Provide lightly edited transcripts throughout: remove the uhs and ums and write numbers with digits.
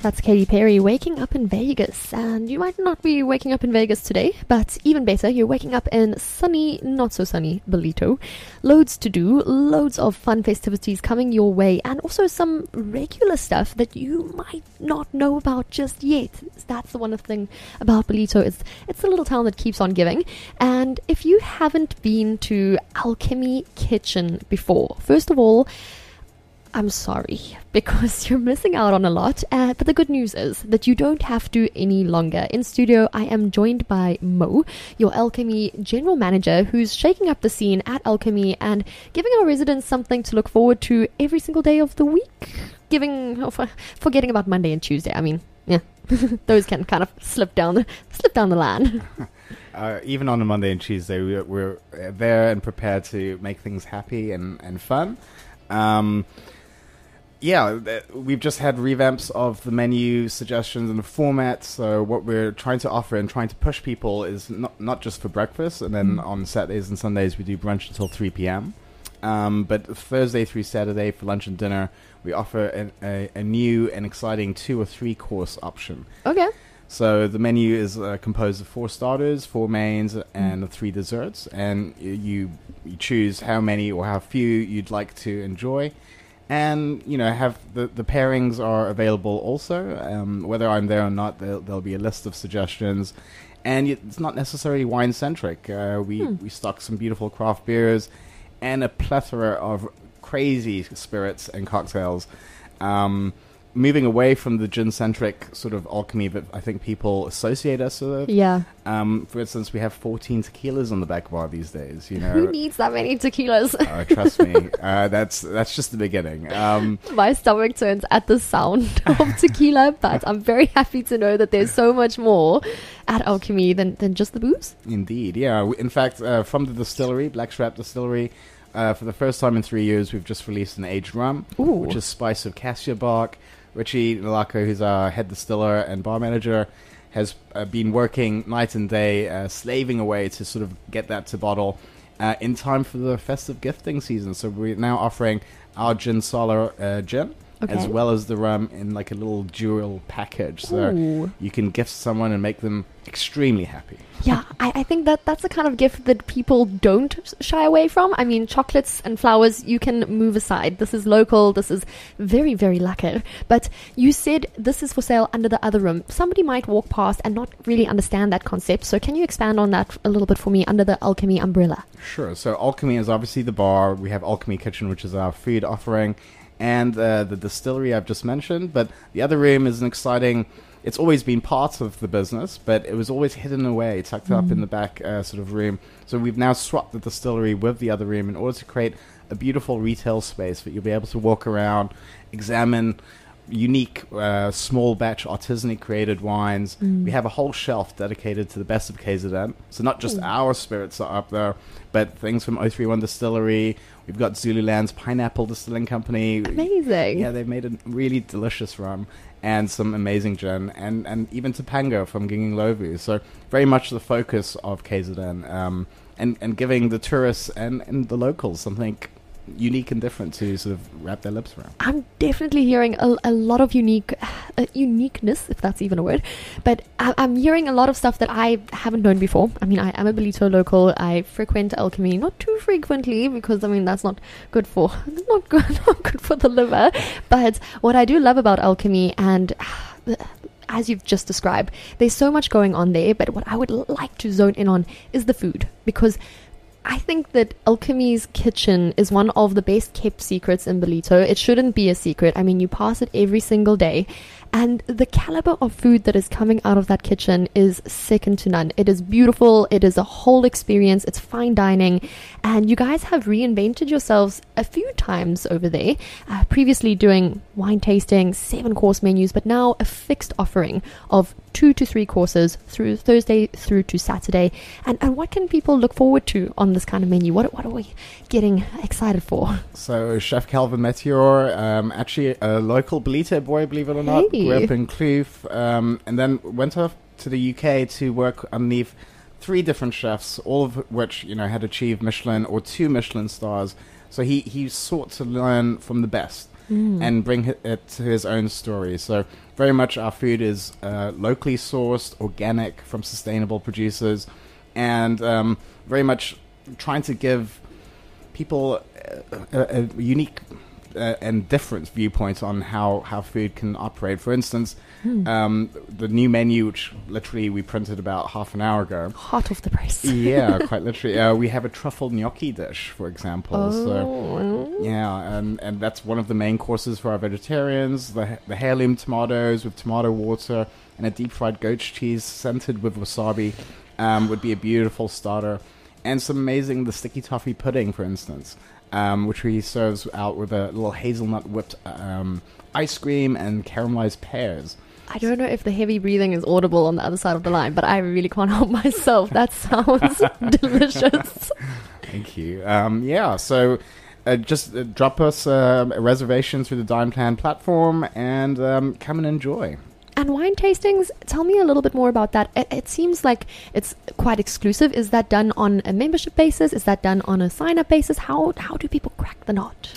That's Katy Perry, Waking Up in Vegas. And you might not be waking up in Vegas today, but even better, you're waking up in sunny, not so sunny Ballito. Loads to do, loads of fun festivities coming your way, and also some regular stuff that you might not know about just yet. That's the one thing about Ballito. It's a little town that keeps on giving. And if you haven't been to Alchemy Kitchen before, first of all, I'm sorry, because you're missing out on a lot. But the good news is that you don't have to any longer. In studio, I am joined by Mo, your Alchemy general manager, who's shaking up the scene at Alchemy and giving our residents something to look forward to every single day of the week. Forgetting about Monday and Tuesday. I mean, yeah, those can kind of slip down the line. Even on a Monday and Tuesday, we're there and prepared to make things happy and fun. We've just had revamps of the menu suggestions and the format. So what we're trying to offer and trying to push people is not just for breakfast, and then on Saturdays and Sundays we do brunch until 3 p.m. But Thursday through Saturday for lunch and dinner, we offer a new and exciting 2 or 3 course option. Okay. So the menu is composed of 4 starters, 4 mains, and 3 desserts. And you choose how many or how few you'd like to enjoy. And, have the pairings are available also. Whether I'm there or not, there'll be a list of suggestions. And it's not necessarily wine-centric. We stock some beautiful craft beers and a plethora of crazy spirits and cocktails. Moving away from the gin-centric sort of alchemy that I think people associate us with. Yeah. For instance, we have 14 tequilas on the back bar these days. Who needs that many tequilas? Trust me, that's just the beginning. My stomach turns at the sound of tequila, but I'm very happy to know that there's so much more at Alchemy than just the booze. Indeed, yeah. In fact, from the distillery, Blackstrap Distillery, for the first time in 3 years, we've just released an aged rum, which is spice of cassia bark. Richie Nalako, who's our head distiller and bar manager, has been working night and day, slaving away to sort of get that to bottle in time for the festive gifting season. So we're now offering our Gin Sala gin, as well as the rum in like a little dual package. So you can gift someone and make them extremely happy. Yeah, I think that's the kind of gift that people don't shy away from. I mean, chocolates and flowers, you can move aside. This is local. This is very, very lekker. But you said this is for sale under the other room. Somebody might walk past and not really understand that concept. So can you expand on that a little bit for me under the Alchemy umbrella? Sure. So Alchemy is obviously the bar. We have Alchemy Kitchen, which is our food offering, and the distillery I've just mentioned. But the other room is an exciting... It's always been part of the business, but it was always hidden away, tucked up in the back sort of room. So we've now swapped the distillery with the other room in order to create a beautiful retail space that you'll be able to walk around, examine unique small batch artisanally created wines. We have a whole shelf dedicated to the best of KZN. So not just our spirits are up there, but things from 031 Distillery. We've got Zululand's Pineapple Distilling Company. Amazing. Yeah, they've made a really delicious rum and some amazing gin, and even Topanga from Ginginglovu. So very much the focus of KZN, and giving the tourists and the locals something unique and different to sort of wrap their lips around. I'm definitely hearing a lot of uniqueness, if that's even a word, but I'm hearing a lot of stuff that I haven't known before. I mean, I am a Ballito local. I frequent Alchemy not too frequently because, I mean, that's not good for the liver. But what I do love about Alchemy, and as you've just described, there's so much going on there, but what I would like to zone in on is the food, because I think that Alchemy's kitchen is one of the best kept secrets in Ballito. It shouldn't be a secret. I mean, you pass it every single day. And the caliber of food that is coming out of that kitchen is second to none. It is beautiful. It is a whole experience. It's fine dining. And you guys have reinvented yourselves a few times over there. Previously doing wine tasting, 7-course menus, but now a fixed offering of 2 to 3 courses through Thursday through to Saturday. And what can people look forward to on this kind of menu? What are we getting excited for? So Chef Calvin Meteor, actually a local Ballito boy, believe it or not, grew up in Kloof, and then went off to the UK to work underneath 3 different chefs, all of which, had achieved Michelin or 2 Michelin stars. So he sought to learn from the best. and bring it to his own story. So very much our food is locally sourced, organic, from sustainable producers, and very much trying to give people a unique and different viewpoints on how food can operate. For instance, the new menu, which literally we printed about half an hour ago. Hot off the press. Yeah, quite literally. We have a truffle gnocchi dish, for example. Oh. So, yeah, and that's one of the main courses for our vegetarians. The heirloom tomatoes with tomato water and a deep-fried goat cheese scented with wasabi would be a beautiful starter. And some amazing, the sticky toffee pudding, for instance, which he serves out with a little hazelnut whipped ice cream and caramelized pears. I don't know if the heavy breathing is audible on the other side of the line, but I really can't help myself. That sounds delicious. Thank you. So just drop us a reservation through the Dine Plan platform and come and enjoy. And wine tastings, tell me a little bit more about that. It seems like it's quite exclusive. Is that done on a membership basis? Is that done on a sign-up basis? How do people crack the knot?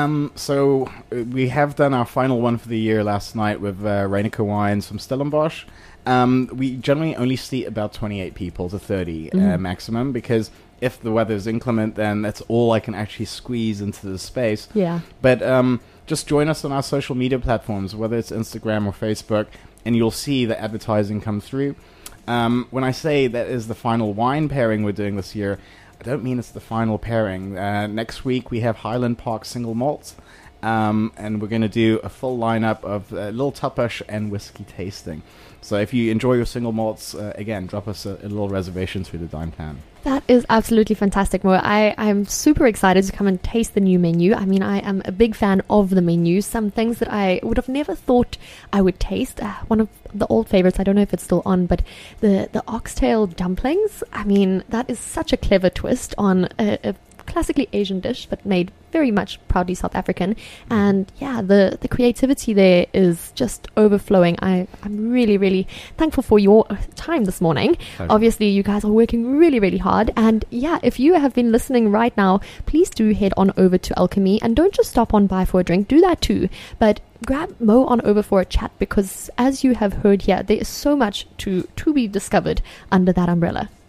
So we have done our final one for the year last night with Reinecker Wines from Stellenbosch. We generally only seat about 28 people to 30 maximum, because if the weather is inclement, then that's all I can actually squeeze into the space. Yeah. But just join us on our social media platforms, whether it's Instagram or Facebook, and you'll see the advertising come through. When I say that is the final wine pairing we're doing this year, I don't mean it's the final pairing. Next week we have Highland Park single malts, and we're going to do a full lineup of little tapas and whiskey tasting. So if you enjoy your single malts, again, drop us a little reservation through the Dine Plan. That is absolutely fantastic, Mo. I'm super excited to come and taste the new menu. I mean, I am a big fan of the menu. Some things that I would have never thought I would taste. One of the old favorites, I don't know if it's still on, but the oxtail dumplings. I mean, that is such a clever twist on a classically Asian dish, but made very much proudly South African. And yeah, the creativity there is just overflowing. I'm really, really thankful for your time this morning. Pleasure. Obviously, you guys are working really, really hard. And yeah, if you have been listening right now, please do head on over to Alchemy, and don't just stop on by for a drink. Do that too. But grab Mo on over for a chat, because as you have heard here, there is so much to be discovered under that umbrella.